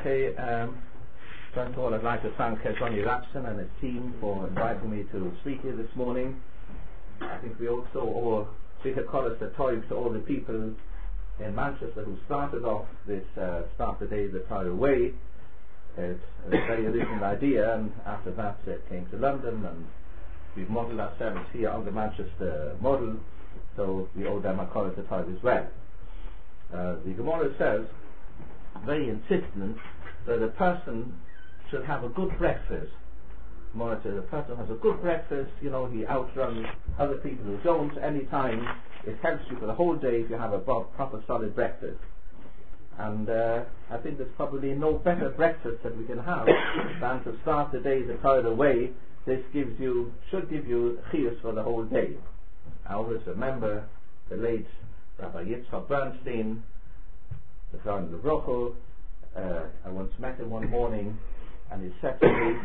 Okay, first of all, I'd like to thank Johnny Rapson and his team for inviting me to speak here this morning. I think we also owe big colours to all the people in Manchester who started off this Start the Day the Tire Away. It's a very original idea, and after that it came to London, and we've modelled ourselves here on the Manchester model, so we owe them a colour to tithe as well. The Gemara says, very insistent, that a person should have a good breakfast. Gemara says, a person has a good breakfast, he outruns other people who don't. Any time it helps you for the whole day if you have a proper solid breakfast. And I think there's probably no better breakfast that we can have than to start the day the tithe away. This should give you chiyus for the whole day. I always remember the late Rabbi Yitzchak Bernstein, the Zion Levrocho. I once met him one morning, and he said to me,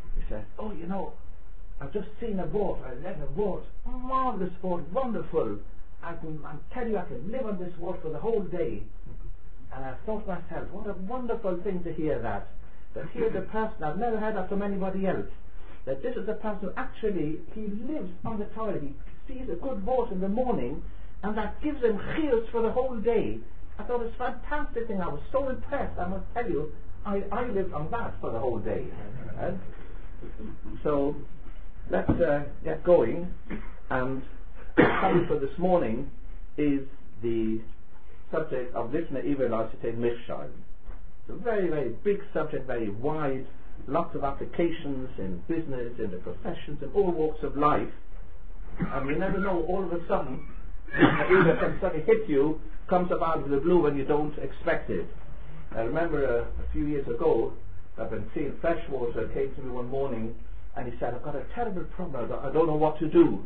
I've just seen a boat. I read a boat, marvelous boat, wonderful. I tell you, I can live on this boat for the whole day. And I thought to myself, what a wonderful thing to hear that here's a person, I've never heard that from anybody else, that this is a person who actually, he lives on the toilet, he sees a good boat in the morning, and that gives him chiyus for the whole day. I thought it was a fantastic thing. I was so impressed. I must tell you, I lived on that for the whole day. So let's get going. And the topic for this morning is the subject of Lifnei Iver L'Sitei Michshol. It's a very, very big subject, very wide, lots of applications in business, in the professions, in all walks of life. And you never know, all of a sudden, Iver can suddenly hit you, comes up out of the blue when you don't expect it. I remember a few years ago, I've been seeing Freshwater came to me one morning, and he said, I've got a terrible problem, I don't know what to do.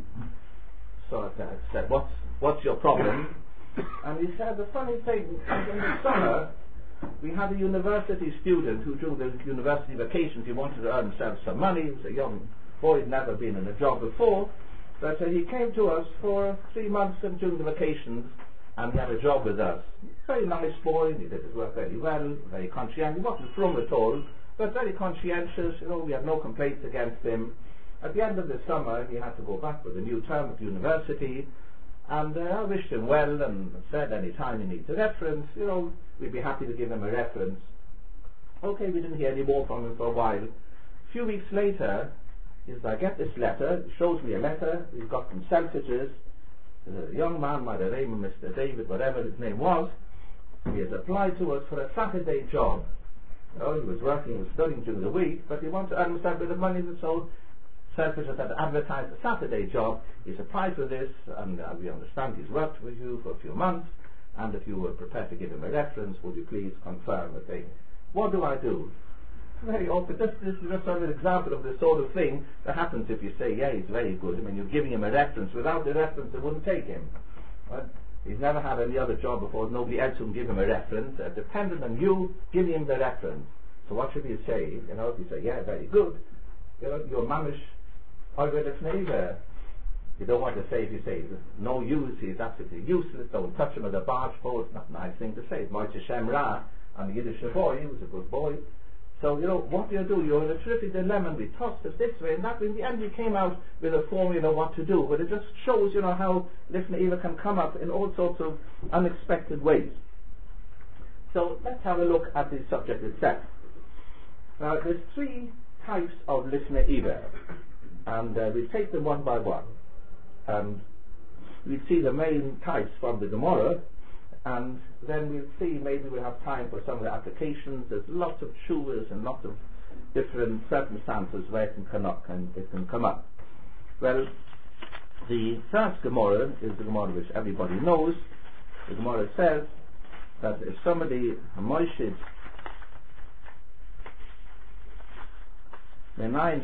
So I said, what's your problem? And he said, the funny thing, in the summer, we had a university student who, during the university vacations, he wanted to earn himself some money. He was a young boy, he'd never been in a job before, but he came to us for 3 months during the vacations, and he had a job with us. Very nice boy, he did his work very well, very conscientious. He wasn't from at all, but very conscientious. We had no complaints against him. At the end of the summer, he had to go back for the new term at university, and I wished him well and said any time he needs a reference, we'd be happy to give him a reference. Okay, we didn't hear any more from him for a while. A few weeks later, I get this letter, he shows me a letter, he's got from Selfridges. A young man by the name of Mr. David, whatever his name was, he has applied to us for a Saturday job. He was studying during the week, but he wanted to earn himself a bit of money, so Selfridges had advertised a Saturday job. He's applied for this, and we understand he's worked with you for a few months, and if you were prepared to give him a reference, would you please confirm the thing? What do I do? Very awkward. This is just an example of the sort of thing that happens if you say, yeah, he's very good. I mean, you're giving him a reference. Without the reference, it wouldn't take him. Right? He's never had any other job before. Nobody else can give him a reference. Dependent on you giving him the reference. So what should you say? If you say, yeah, very good, your mamish, you don't want to say, if you say, no use, he's absolutely useless, don't touch him with a barge pole. It's not a nice thing to say. It's Moishe Shem Ra, and the Yiddish boy, he was a good boy. So, what do? You're in a terrific dilemma. We tossed it this way and that way. In the end, we came out with a formula what to do. But it just shows, how Lifnei Iver can come up in all sorts of unexpected ways. So, let's have a look at the subject itself. Now, there's 3 types of Lifnei Iver. And we'll take them one by one. And we'll see the main types from the Gemara. And then we'll see, maybe we'll have time for some of the applications. There's lots of chuvas and lots of different circumstances where it can come up. Well, the first Gemara is the Gemara which everybody knows. The Gemara says that if somebody, a Moishid, not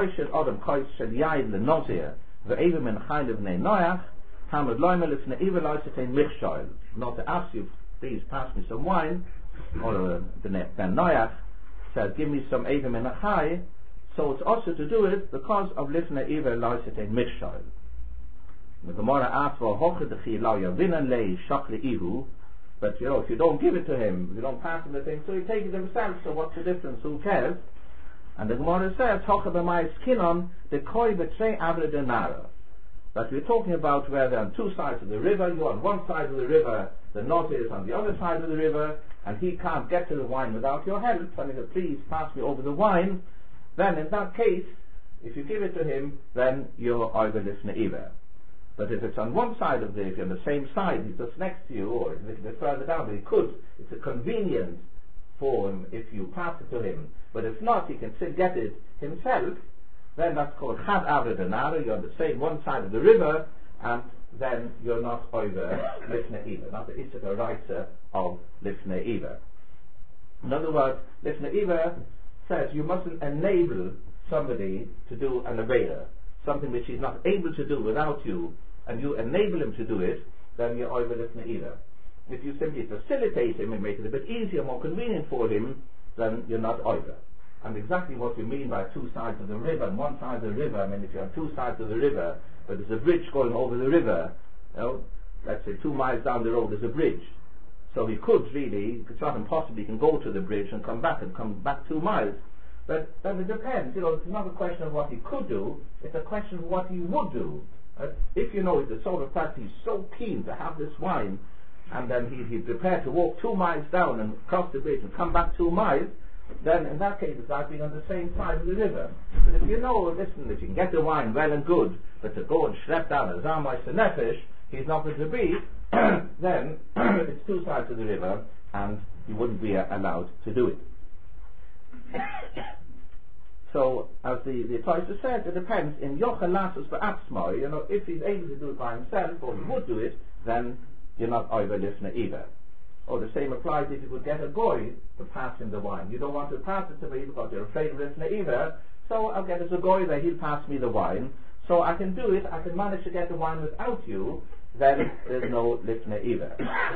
to ask you, please pass me some wine, or the Ben Noach said, give me some Evim in a Chai, so it's also to do it because of Lifnei Iver L'Sitei Michshol. The Gemara asks for Hochid Chi La Yavinan Lei Shakli Ihu. But if you don't give it to him, if you don't pass him the thing, so he takes it himself, so what's the difference? Who cares? And the Gemara says, talk about my skin on the koi betray avre denara. But we're talking about where they're on two sides of the river, you're on one side of the river, the Nozir is on the other side of the river, and he can't get to the wine without your help, and he says, please pass me over the wine. Then in that case, if you give it to him, then you're over lifnei. But if it's on one side of if you're on the same side, he's just next to you, or a little bit further down, but it's a convenient for him if you pass it to him. But if not, he can still get it himself. Then that's called chad avre denara. You're on the same one side of the river, and then you're not over lifnei, not the Issachar Raisa of lifnei. In other words, lifnei says you mustn't enable somebody to do an avera, something which he's not able to do without you, and you enable him to do it, then you're over lifnei. If you simply facilitate him and make it a bit easier, more convenient for him, then you're not over. And exactly what you mean by two sides of the river, and one side of the river, I mean if you're on two sides of the river, but there's a bridge going over the river, let's say 2 miles down the road there's a bridge. So he could really, it's not impossible, he can go to the bridge and come back 2 miles. But it depends, it's not a question of what he could do, it's a question of what he would do. If he's the sort of person, he's so keen to have this wine, and then he's prepared to walk 2 miles down and cross the bridge and come back 2 miles, then in that case it's like being on the same side of the river. But if if you can get the wine, well and good, but to go and schlep down a Zamai Senefesh, he's not going to be, then it's 2 sides of the river, and he wouldn't be allowed to do it. So, as the Tosha said, it depends. In Yochelasus Ba'atzma, if he's able to do it by himself, or he would do it, then you're not over lifnei either. Or the same applies if you could get a goy to pass him the wine. You don't want to pass it to me because you're afraid of lifnei either, so I'll get a goy there, he'll pass me the wine. So I can do it, I can manage to get the wine without you, then there's no lifnei either.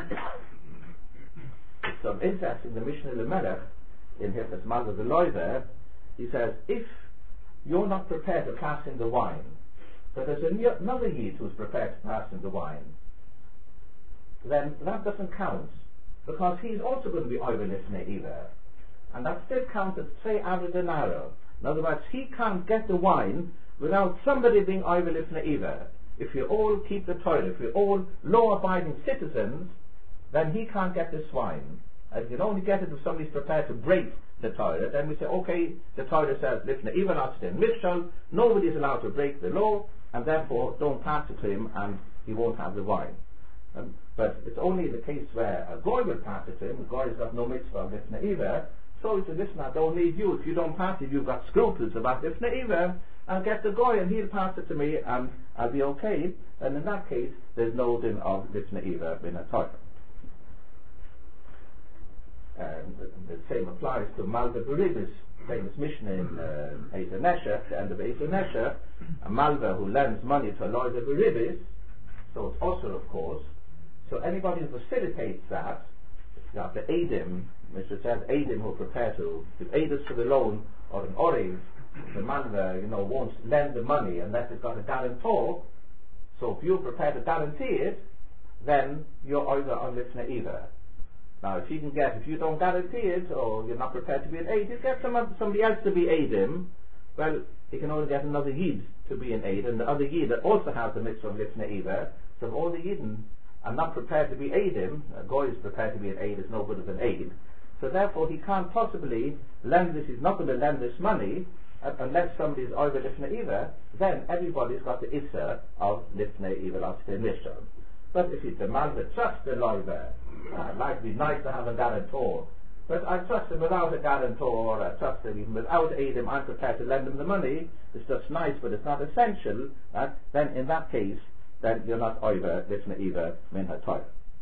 It's so interesting, the Mishnah Lemelech, in Hilchos Malva V'Loi there, he says, if you're not prepared to pass him the wine, but there's another Yid who's prepared to pass him the wine, then that doesn't count, because he's also going to be over lifnei either. And that still counts as Trei Avre Denara. In other words, he can't get the wine without somebody being over lifnei either. If you all keep the Torah, if you're all law-abiding citizens, then he can't get this wine. And you can only get it if somebody's prepared to break the Torah. Then we say, okay, the Torah says, lifnei even after Mishal, nobody is allowed to break the law, and therefore don't pass it to him, and he won't have the wine. But it's only the case where a goy will pass it to him. The goy has got no mitzvah of lifnei either. So he said, listen, I don't need you. If you don't pass it, you've got scruples about lifnei either. I'll get the goy and he'll pass it to me, and I'll be okay. And in that case, there's no din of lifnei either in a Torah. And the same applies to Malva Beribis, famous Mishnah in Ezer Nesher, the end of Ezer Nesher, a Malva who lends money to a Loida Beribis, so it's also, of course. So anybody who facilitates that, the Eidim, which it says Eidim who are prepared to give Eidus for the loan, or an Oriv, the Malva, won't lend the money unless it's got a guarantor. So if you're prepared to guarantee it, then you're either on lifnei either. Now, if you don't guarantee it, or you're not prepared to be an aid, you get somebody else to be aidim. Well, you can only get another yid to be an aid, and the other yid also has the mitzvah of lifnei either. So if all the yidden are not prepared to be aidim, a goy is prepared to be an aid, is no good as an aid. So therefore, he can't possibly lend this. He's not going to lend this money unless somebody is over lifnei either. Then everybody's got the issa of lifnei either after mishal. But if he demands a trust the loiver, it might be nice to have a guarantor, but I trust him without a guarantor, or I trust him even without aidim, I'm prepared to lend him the money, it's just nice but it's not essential, then in that case, then you're not over lifnei either min haTorah.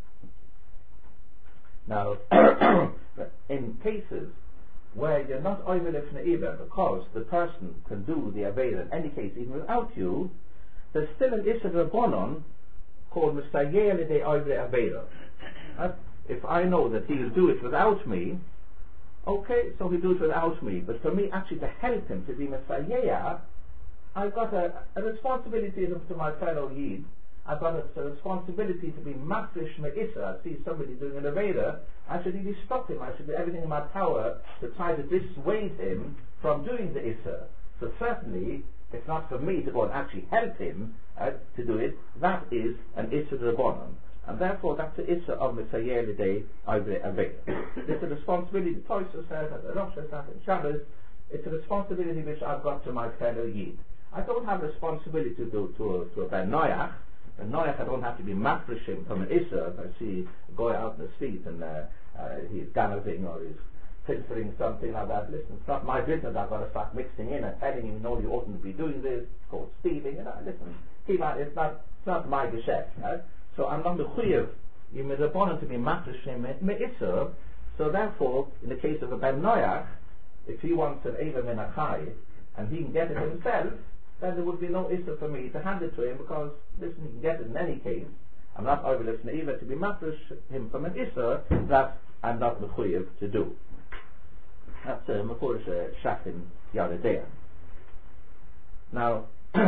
Now, in cases where you're not over lifnei either because the person can do the avera in any case even without you, there's still an issue of Rabbanon called Messiah L'Dei Oivre Avera. If I know that he'll do it without me, okay, so he'll do it without me. But for me actually to help him to be Messiah, I've got a responsibility to my fellow Yid I've got a responsibility to be mafresh me'isa. I see somebody doing an aveda, I should really stop him. I should do everything in my power to try to dissuade him from doing the issa. So certainly, it's not for me to go and actually help him to do it. That is an issa rabbanon. And therefore, that's the issa of Mitzayeh L'Dei Aveda. It's a responsibility, the Toysa says, and the Rosh says, and Shabbos, it's a responsibility which I've got to my fellow Yid. I don't have responsibility to do to a Ben Noach. Ben Noach, I don't have to be mafreshim from an issa. If I see a guy out in the street and he's galloping or he's filtering something like that, listen, it's not my business. I've got to start mixing in and telling him, no, you oughtn't to be doing this. It's called stealing. Listen, it's not my geschäft. Right? So I'm not the chuyev. You're rabbanon to be mafreshim me'issa. So therefore, in the case of a Ben Noach, if he wants an Eva min achai and he can get it himself, then there would be no issa for me to hand it to him, because listen, he can get it in any case. I'm not over listening either to be mafresh him from an issa that I'm not mechuyev to do. That's mefurish shachim yaredea. Now,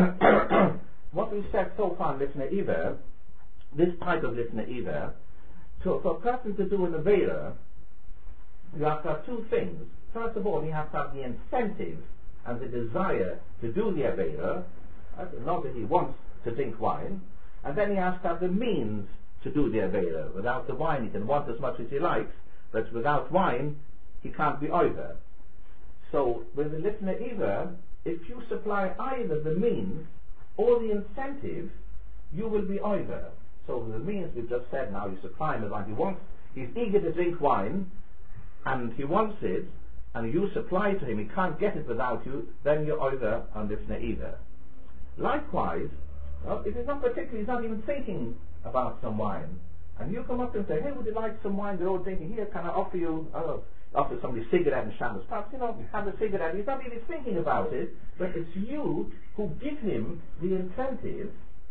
what we've said so far in listener either, this type of listener either, for a person to do an avera, you have to have two things. First of all, you have to have the incentive and the desire to do the avera, not that he wants to drink wine, and then he has to have the means to do the avera. Without the wine, he can want as much as he likes, but without wine, he can't be over. So, with the listener either, if you supply either the means or the incentive, you will be over. So, with the means we've just said now, you supply him with wine. He's eager to drink wine, and he wants it, and you supply to him, he can't get it without you, then you're over on listener either. Likewise, if he's not even thinking about some wine, and you come up and say, hey, would you like some wine? They're all drinking. Here, can I offer you, offer somebody a cigarette in Shabbos? Perhaps, have a cigarette. He's not even thinking about it, but it's you who give him the incentive.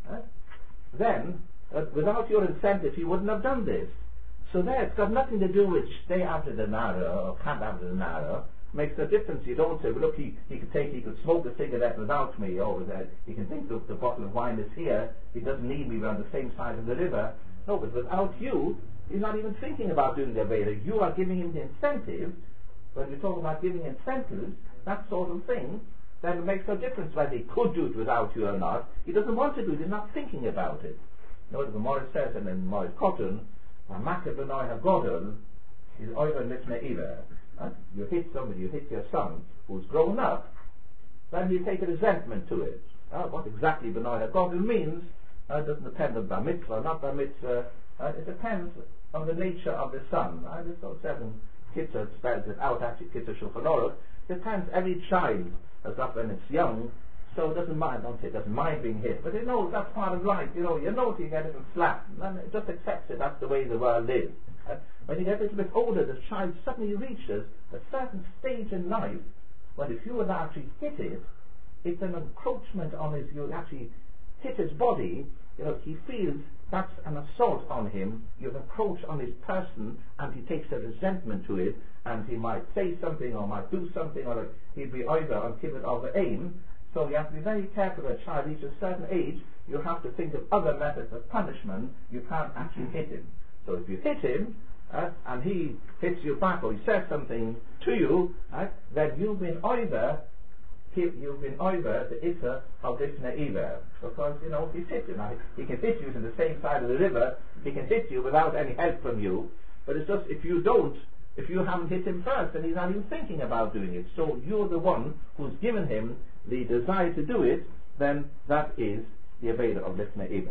Then, without your incentive, he wouldn't have done this. So there, it's got nothing to do with stay after the nara or can't after the nara. Makes no difference. You don't say, well, look, he could smoke a cigarette without me, or he can think, look, the bottle of wine is here. He doesn't need me. We're on the same side of the river. No, but without you, he's not even thinking about doing the aveda. You are giving him the incentive. When we talk about giving incentives, that sort of thing, then it makes no difference whether he could do it without you or not. He doesn't want to do it. He's not thinking about it. You know what the Gemara says, and in Moed Cotton, Makar b'noi hagodol is over listener either. You hit somebody, you hit your son who's grown up, then you take a resentment to it. What exactly b'noi hagodol means doesn't depend on bar mitzvah or not bar mitzvah. It depends on the nature of the son. There's no seven kitzur spells it out. Actually, kitzur shulchan aruch. Depends. Every child has got when it's young, so it doesn't mind. Don't say it doesn't mind being hit, but it knows that's part of life. You know you get it and slap, and it just accepts it. That's the way the world is. When you get a little bit older, the child suddenly reaches a certain stage in life when if you were to actually hit it, it's an encroachment on his. You actually hit his body. He feels that's an assault on him. You've encroached on his person, and he takes a resentment to it, and he might say something or might do something, or he'll be either on kibbut over aim. So you have to be very careful when a child reaches a certain age. You have to think of other methods of punishment. You can't actually hit him. So if you hit him, and he hits you back, or he says something to you, then you've been over the issa of this neiver. Because, he's hit you. Now, he can hit you in the same side of the river, he can hit you without any help from you, but it's just if you haven't hit him first, then he's not even thinking about doing it. So you're the one who's given him the desire to do it, then that is the aveda of listener either.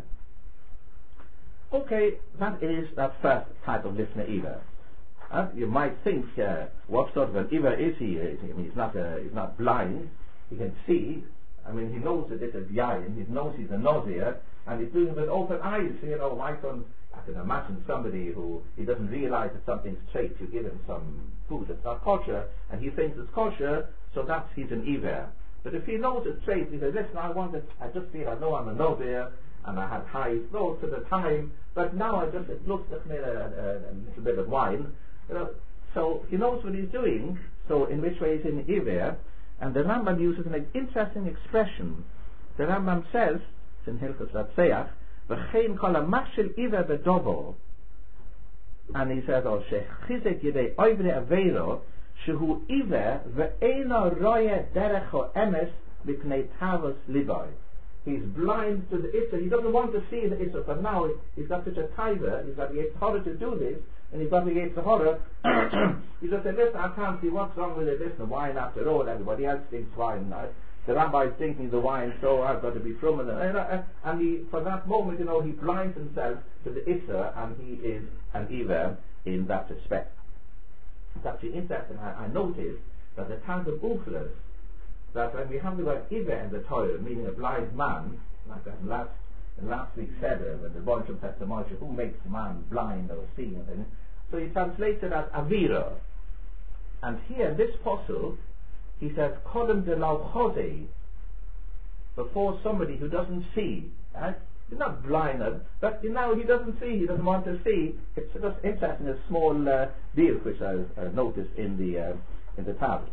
Okay, that is that first type of listener either. You might think, what sort of an either is he? He's not blind. He can see. He knows that this is yayin. He knows he's a nausea, and he's doing it with open eyes. I can imagine somebody who he doesn't realize that something's straight. You give him some food that's not kosher, and he thinks it's kosher, so he's an iver. But if he knows it's straight, he says, listen, I know I'm a nausea, and I had high thoughts at the time, but now it looks like a little bit of wine. So he knows what he's doing, so in which way he's in iver. And the Rambam uses an interesting expression. The Rambam says, it's in Hilchos Ratzeach, V'chein kol ha'machshel iver b'dovo. And he says, "Oh, shechizek yidei oivre aveiro, shehu iver ve'eino roye derech ha'emes mipnei tavos liboi." He's blind to the Issa. He doesn't want to see the Issa, but now he's got such a taiva, he's got the horror to do this, and he's got the horror. He just said, "Listen, I can't see what's wrong with it. Listen, wine after all, everybody else thinks wine. The rabbi is drinking the wine, so I've got to be from it." And he, for that moment, he blinds himself to the Issa, and he is an Iver in that respect. It's actually interesting. I noticed that the Targum Uflas, that when we have the word Iver in the Torah, meaning a blind man, like that in last week's Seder, when the Bonsham said to Moshe, who makes a man blind or seeing? So he translates it as Avira. And here in this posel, he says, Kodem de lau chosei, before somebody who doesn't see. Right? He's not blinded, but he doesn't see, he doesn't want to see. It's just interesting, a small deal which I noticed in the Talmud.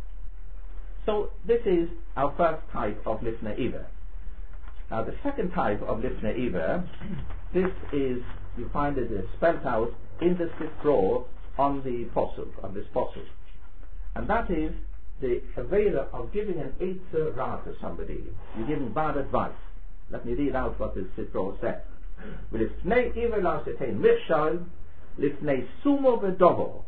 So this is our first type of Lifnei Iver. Now the second type of Lifnei Iver, this is, you find it is spelled out in the Sifro on the posuk, on this posuk. And that is the Avera of giving an Eitzah Ra to somebody. You're giving bad advice. Let me read out what the Sifro says. Lifnei Iver la setein michshal, lifnei sumo v'dovo.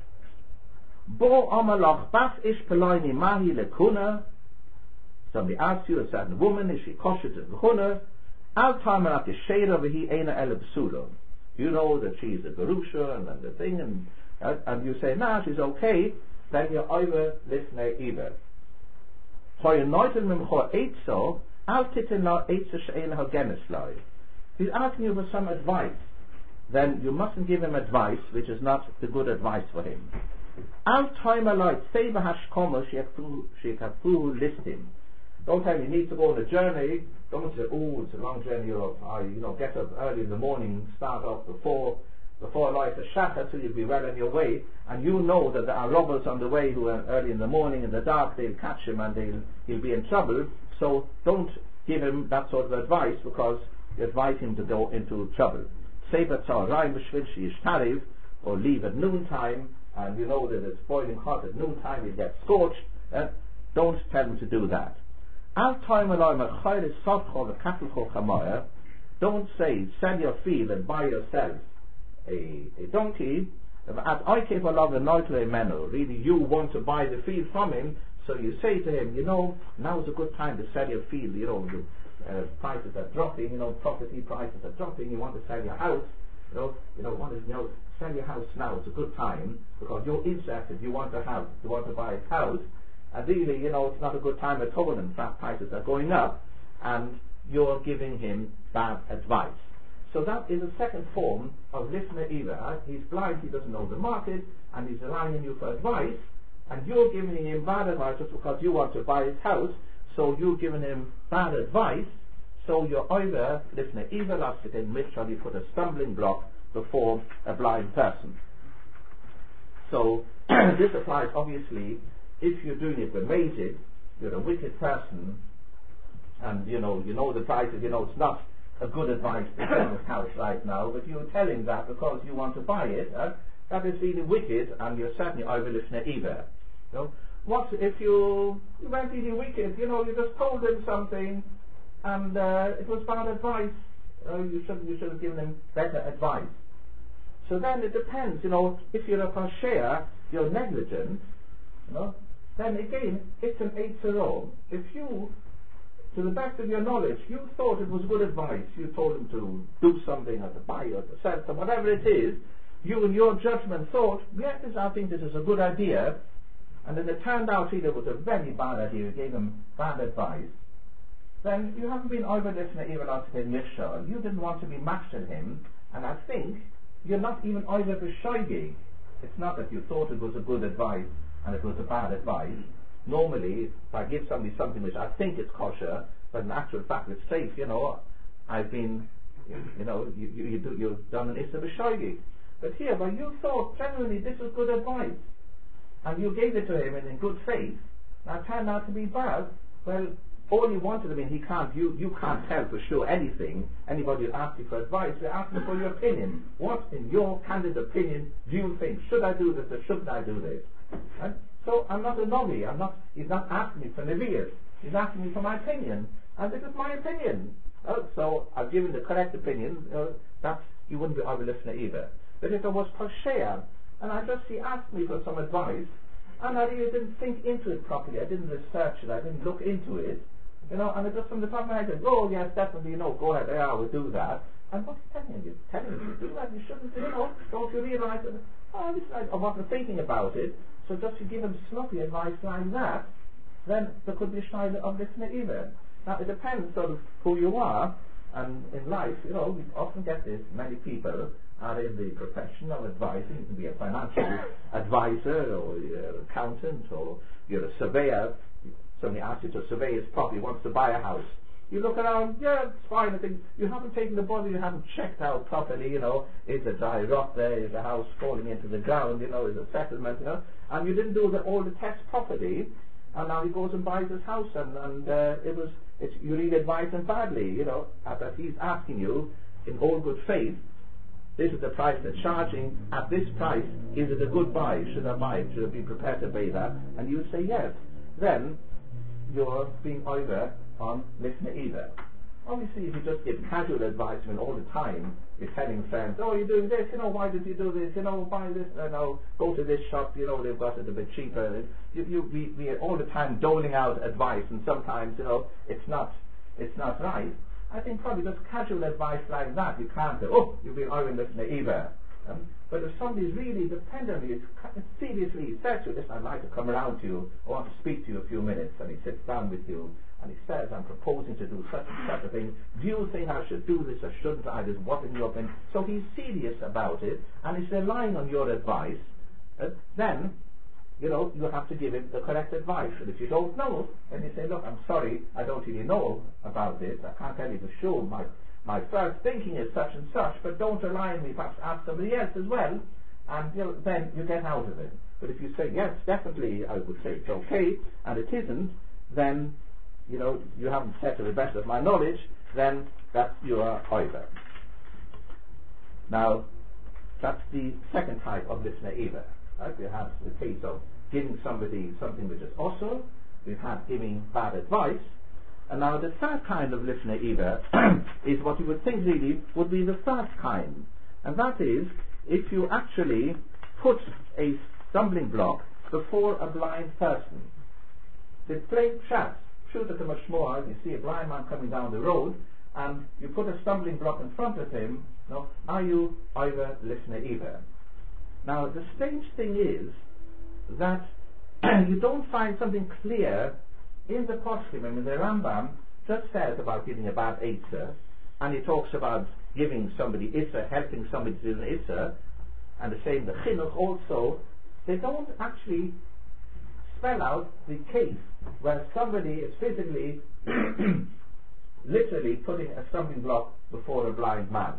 Bo amalach bas ish peloini mahi lekuna. Somebody asks you, a certain woman, is she kosher to the al tamer at yeshera v'hi eina ele b'sulo. You know that she's a gerusha and the thing, and you say, nah, she's okay. Then you're over lifnei Iver. Hoy noitel mimcho eitzo, al titin la eitzo she'ein hagenes lai. He's asking you for some advice. Then you mustn't give him advice which is not the good advice for him. Al timer light say v'hashkomo she'kafuhu listim. Don't tell him he needs to go on a journey. Don't say, "Oh, it's a long journey," or get up early in the morning, start off before light a shachar, so you'll be well on your way. And you know that there are robbers on the way who are early in the morning, in the dark, they'll catch him and he'll be in trouble. So don't give him that sort of advice, because you advise him to go into trouble. Say or leave at noontime, and you know that it's boiling hot at noontime, you get scorched. Don't tell him to do that. Don't say, sell your field and buy yourself a donkey. Really, you want to buy the field from him, so you say to him, now's a good time to sell your field. The prices are dropping. Property prices are dropping. You want to sell your house. Sell your house now. It's a good time because you're interested. You want to buy a house. And really, it's not a good time at all. In fact, prices are going up, and you're giving him bad advice. So that is a second form of Lifnei Iver. He's blind, he doesn't know the market, and he's relying on you for advice, and you're giving him bad advice just because you want to buy his house, so you're giving him bad advice, so you're either Lifnei Iver, like in Mishra, you put a stumbling block before a blind person. So this applies obviously if you're doing it bemazed, you're a wicked person, and you know the prices, it's not a good advice to sell this house right now, but you're telling that because you want to buy it. That is really wicked, and you're certainly over Lifnei Iver. What if you weren't really wicked? You just told him something, and it was bad advice. You should have given him better advice. So then it depends. If you're a kosher, you're negligent. Then again, it's an eitzero. If you, to the best of your knowledge, you thought it was good advice, you told him to do something or to buy or to sell something, whatever it is, you in your judgment thought, I think this is a good idea, and then it turned out it was a very bad idea, you gave him bad advice, then you haven't been over Lifnei Iver L'Asitei Michshal. You didn't want to be matched at him, and I think you're not even over B'shoigeg. It's not that you thought it was a good advice and it was a bad advice. Normally, if I give somebody something which I think is kosher, but in actual fact it's safe, I've been, you've done an Issa B'shoigeg. But here, when you thought genuinely this was good advice, and you gave it to him in good faith, now it turned out to be bad, well, all you wanted, I mean, you can't tell for sure anything. Anybody who asks you for advice, they're asking for your opinion. What, in your candid opinion, do you think? Should I do this or shouldn't I do this? Right? So I'm not a novi. He's not asking me for nevias. He's asking me for my opinion. And this is my opinion. So I've given the correct opinion. That you wouldn't be over listener either. But if I was Poshea, and he asked me for some advice, and I really didn't think into it properly, I didn't research it, I didn't look into it, and I just from the top of my head said, oh yes, definitely, go ahead, yeah, we'll do that. And what's he telling you? Telling you to do that, you shouldn't, don't you realise that, I wasn't thinking about it, so just you give him sloppy advice like that, then there could be a shayla of listener either. Now it depends sort of who you are, and in life, we often get this, many people are in the profession of advising. You can be a financial advisor, or you're an accountant, or you're a surveyor. Somebody asks you to survey his property, wants to buy a house. You look around, yeah, it's fine. I think you haven't taken the bother, you haven't checked out properly, is a dry rot there, is the house falling into the ground, is a settlement, and you didn't do all the tests properly, and now he goes and buys his house, and you really advise him badly, that he's asking you in all good faith, this is the price they're charging, at this price, is it a good buy? Should I buy it? Should I be prepared to pay that? And you say yes. Then you're being either on listener either. Obviously, if you just give casual advice, all the time, you're telling friends, oh, you're doing this, why did you do this, buy this, go to this shop, they've got it a bit cheaper. We are all the time doling out advice, and sometimes, it's not right. I think probably just casual advice like that, you can't say, oh, you've been Irish listener either. But if somebody's really dependent on you, seriously says to you, listen, I'd like to come around to you, I want to speak to you a few minutes, and he sits down with you, and he says, I'm proposing to do such and such a thing, do you think I should do this or shouldn't I, there's what in your opinion? So he's serious about it, and he's relying on your advice, then you have to give him the correct advice. And if you don't know, then you say, look, I'm sorry, I don't really know about this, I can't tell you for sure, my first thinking is such and such, but don't rely on me, perhaps ask somebody else as well, and then you get out of it. But if you say, yes, definitely, I would say it's okay, and it isn't, then, you haven't said to the best of my knowledge, then that's your either. Now, that's the second type of listener either. Right? We have the case of giving somebody something which is also, we've had giving bad advice, and now the third kind of listener either is what you would think really would be the first kind, and that is if you actually put a stumbling block before a blind person. It's plain chat. Shoot at him a shmor, you see a blind man coming down the road, and you put a stumbling block in front of him, are you either listener either? Now the strange thing is that you don't find something clear in the poskim. I mean, the Rambam just says about giving a bad Eitzah, and he talks about giving somebody Issa, helping somebody to do an Issa, and the same the Chinuch also. They don't actually spell out the case where somebody is physically, literally putting a stumbling block before a blind man.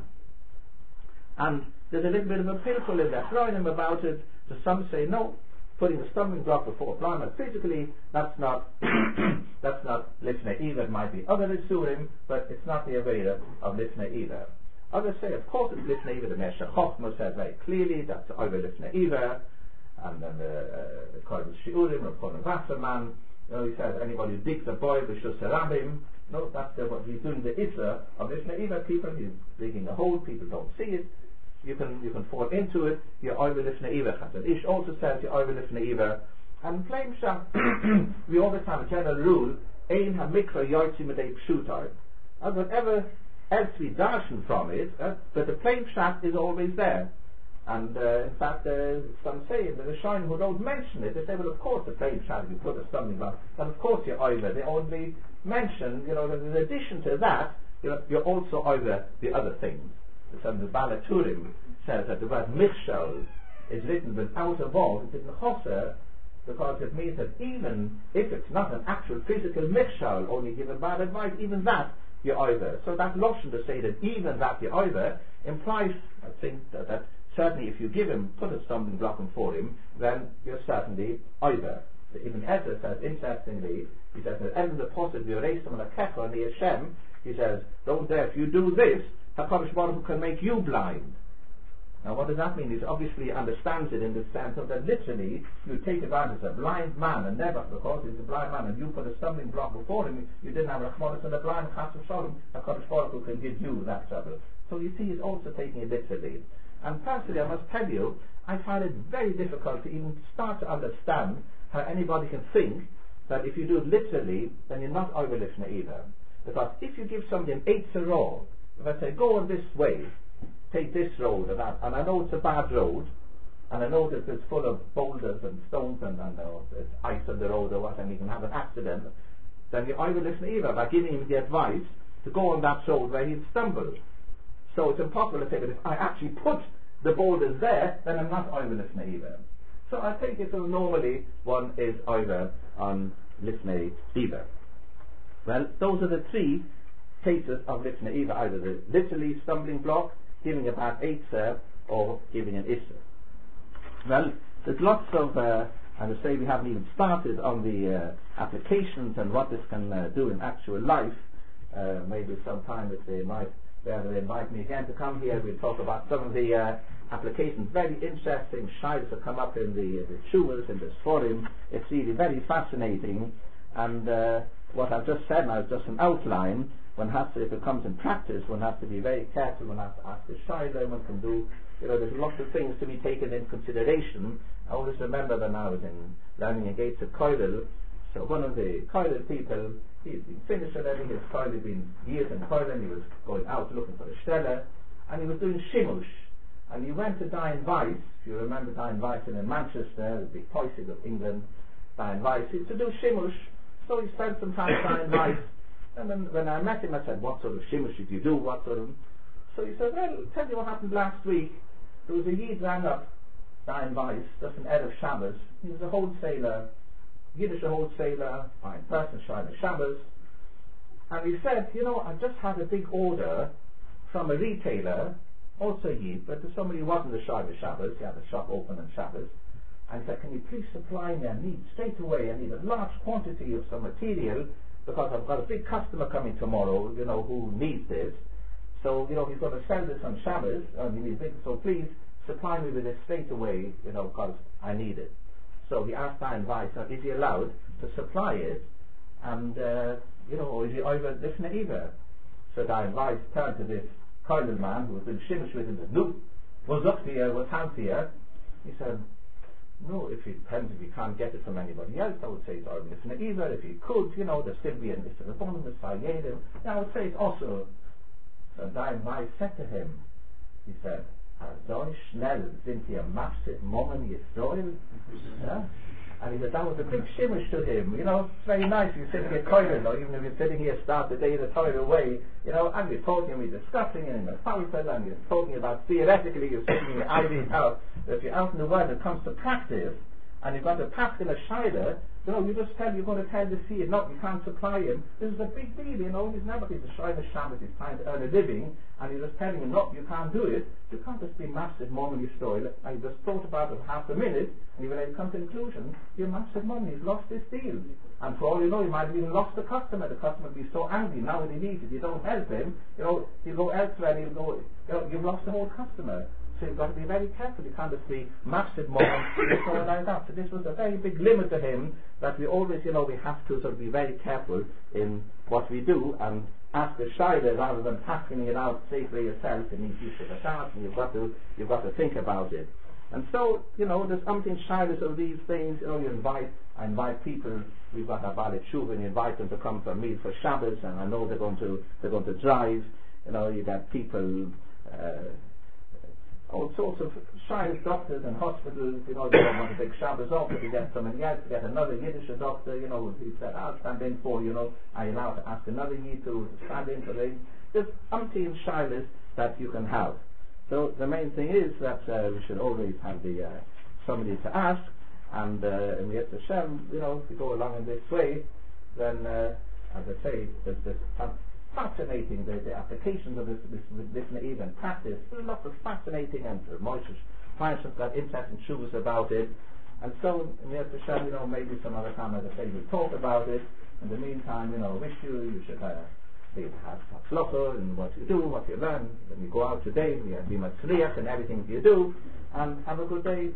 And there's a little bit of a pilpul in there, throwing him about it. So some say, no, putting a stumbling block before a blind man physically, that's not that's not listener either. It might be other Isurim, but it's not the Aveda of listener either. Others say, of course it's listener either. The Meshach Chochmah says very clearly that's either listener either. And then the Kohen Shiurim, or Kohen Wasserman, he says anybody who digs a boy with Shusarabim, no, that's what he's doing the Issa of listener either. People, he's digging a hole, people don't see it. You can fall into it. You're either listener either. Chazon Ish also says you're either listener either. And plain pshat, we always have a general rule: Ein hamikra yotzi midei pshutai. And whatever else we darshan from it, but the plain pshat is always there. And in fact, some say in the Rishonim who don't mention it, they say, well, of course, the plain pshat, if you put a stumbling block, then of course you're either. They only mention, that in addition to that, you're also either the other things. So the Balaturim says that the word Michshol is written without a vav, it's in Choser, because it means that even if it's not an actual physical Michshol, only given bad advice, even that you're either. So that lotion to say that even that you're either implies, I think, that certainly if you give him, put a stumbling block for him, then you're certainly either. Even Ezra says, interestingly, he says, "Evan the Apostle, you raised him on a kefer near Shem." He says, "Don't dare, if you do this, HaKadosh Baruch Hu can make you blind." Now what does that mean? He obviously understands it in the sense of that literally you take advantage of a blind man and never, because he's a blind man and you put a stumbling block before him, you didn't have Rachmanis and a blind Chas v'Shalom, HaKadosh Baruch Hu can give you that trouble. So you see, he's also taking it literally. And personally, I must tell you, I find it very difficult to even start to understand how anybody can think that if you do it literally, then you're not Oivelishna either. Because if you give somebody an Eitzah roll, if I say, go on this way, take this road and that, and I know it's a bad road, and I know that it's full of boulders and stones and there's ice on the road or what, and you can have an accident, then you're Oivelishna either by giving him the advice to go on that road where he'd stumble. So it's impossible to say that if I actually put the boulders there, then I'm not Oivelishna either. So I think it's normally one is either on Lifnei Iver. Well, those are the three cases of Lifnei Iver, either the literally stumbling block, giving a bad Eitzah, or giving an Issa. Well, there's lots of, I would say we haven't even started on the applications and what this can do in actual life. Maybe sometime if they might invite me again to come here, we'll talk about some of the applications. Very interesting shiles that come up in the Tshuvas, in this forum. It's really very fascinating. And what I've just said now is just an outline. One has to, if it comes in practice, one has to be very careful. One has to ask the shilah. One can do, there's lots of things to be taken in consideration. I always remember when I was learning in Gates of Koilel. So one of the Koilel people, he'd been finished already. His Koilel been years in Koilel. He was going out looking for a Stella, and he was doing Shimush. And he went to Diane Weiss, if you remember Diane Weiss in Manchester, the big poisig of England, Diane Weiss, to do Shimush. So he spent some time at Diane Weiss. And then when I met him, I said, "What sort of Shimush did you do? What sort of..." So he said, "Well, tell you what happened last week. There was a Yid rang up Diane Weiss, just an Erev Shabbos. He was a wholesaler, Yiddish wholesaler, fine person, Shiner Shabbos. And he said, I've just had a big order from a retailer, also Yid, but somebody who wasn't a Shiner Shabbos, he had a shop open on Shabbos. And he said, can you please supply me, I need a large quantity of some material, because I've got a big customer coming tomorrow, who needs this. So, he's going to sell this on Shabbos, and he needs it, so please supply me with it straight away, because I need it." So he asked Diane Weiss, is he allowed to supply it, and, or is he over Lifnei Iver? So Diane Weiss turned to this Koilel man, who was doing Shimush with him, and said, "No, what's up here, what's out here?" He said, "No, if it depends, if you can't get it from anybody else, I would say it's over Lifnei Iver. If you could, there'd still be an Issa Rabbanim, a Sayedim. I would say it's also." So Diane Weiss said to him, he said, "So schnell sind hier mafsid Mommen Yisrael?" Yeah? And he said that was a big Shimush to him. It's very nice. You're sitting at Koilel, or even if you're sitting here, start the day the Torah way, and we're talking, we're discussing it in the Falfel, and you're talking about theoretically, you're sitting here ideas out. But if you're out in the world, it comes to practice, and you've got to pass in a Shaila, you just you're going to tell the seer, no, you can't supply him. This is a big deal, he's never been a Shaila Shabbos, he's trying to earn a living, and you're just telling him, no, you can't do it. You can't just be massive moment your story, and you just thought about it half a minute, and you're ready to come to conclusion, you're massive money, he's lost this deal. And for all you know, you might have even lost the customer will be so angry, now when he needs it, you don't help him, he'll go elsewhere, and he'll go, you've lost the whole customer. So you've got to be very careful. You can't just be massive moments or like that. So this was a very big limit to him, that we always, we have to sort of be very careful in what we do and ask the shayla rather than passing it out, say for yourself, and you should have that, and you've got to think about it. And so, there's something shaylas of these things. I invite people. We've got a Baalei Tshuva, and you invite them to come for a meal for Shabbos, and I know they're going to drive. You got people. All sorts of Shires doctors and hospitals, they don't want a big Shabbos off, but you get somebody else, get another Yiddish doctor, he said, I'll stand in for, are you allowed to ask another Yid to stand in for this? There's umpteen Shires that you can have. So the main thing is that we should always have somebody to ask, and in Yetz Hashem, if we go along in this way, then, as I say, there's fascinating, the applications of this Lifnei in practice. There's lots of fascinating, and Moshe Feinstein's got interesting shuvas about it, And so, Hashem, maybe some other time, as I say, we'll talk about it. In the meantime, wish you should have tzlocha in what you do, what you learn. When you go out today, you be matzliach in everything you do, and have a good day.